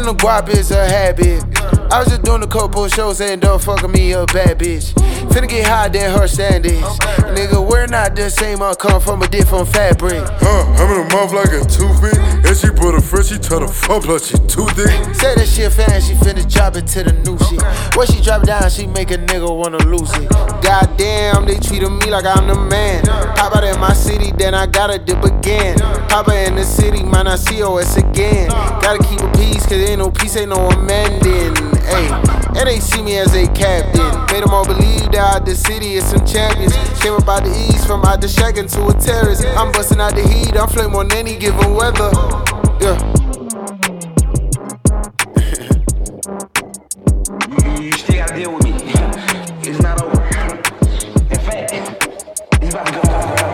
the guap is a habit. I was just doing a couple shows and don't fucking me a bad bitch. Finna get high, then her standards. Nigga, we're not the same, I come from a different fabric. I'm in her mouth like a toothpick. And she put a friend, she try to fuck like she too thick. Say that shit fan, she finna drop it to the new shit. When she drop it down, she make a nigga wanna lose it. Goddamn, they treatin' me like I'm the man. Pop out in my city, then I gotta dip again. Pop out in the city, man, I see COS again. Gotta keep a peace, cause ain't no peace, ain't no amending. Ayy, and they see me as a captain. Made them all believe that out the city is some champions. Came up out the east, from out the shack into a terrace. I'm busting out the heat, I'm flame on any given weather. Yeah. You still gotta deal with me. It's not over. In fact, it's about to go.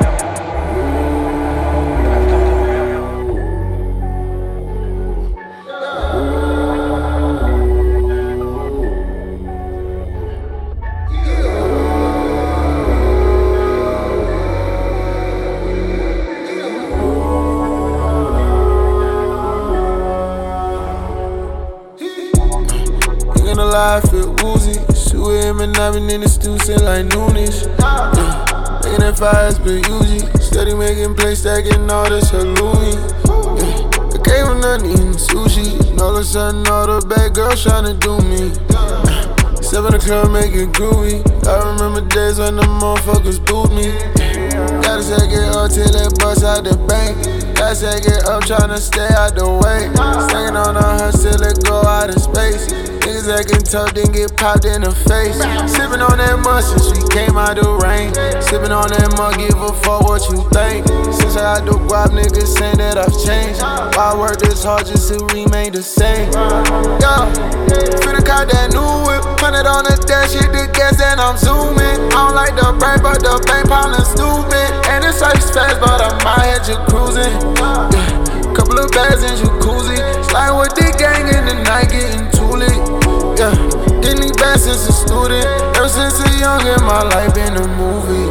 In the life, feel woozy. Shoot with him and I've been in the stew since like noonish. Yeah. Making that fire, been Uzi. Steady making plays, stacking all this halloumi. Yeah. I came with nothing eating sushi. And all of a sudden, all the bad girls tryna do me. Step in the club, make it groovy. I remember days when the motherfuckers booed me. Gotta sack it up till it bust out the bank. Gotta sack it up, tryna stay out the way. Staying on the hush till it go out of space. Niggas acting tough, then get popped in the face. Sippin' on that mud since we came out the rain. Sippin' on that mud, give a fuck what you think. Since I got the guap, niggas saying that I've changed. Why I work this hard just to remain the same? Yo, finna cop that new whip. 100 on the dash, hit the gas and I'm zooming. I don't like the brake, but the bank poundin' stupid. And it's ice fast, but I'm out here just cruising. Yeah, couple of bags in jacuzzi. Slide with the gang in the night, getting too lit. Yeah, didn't need bad since a student. Ever since a young in my life been a movie.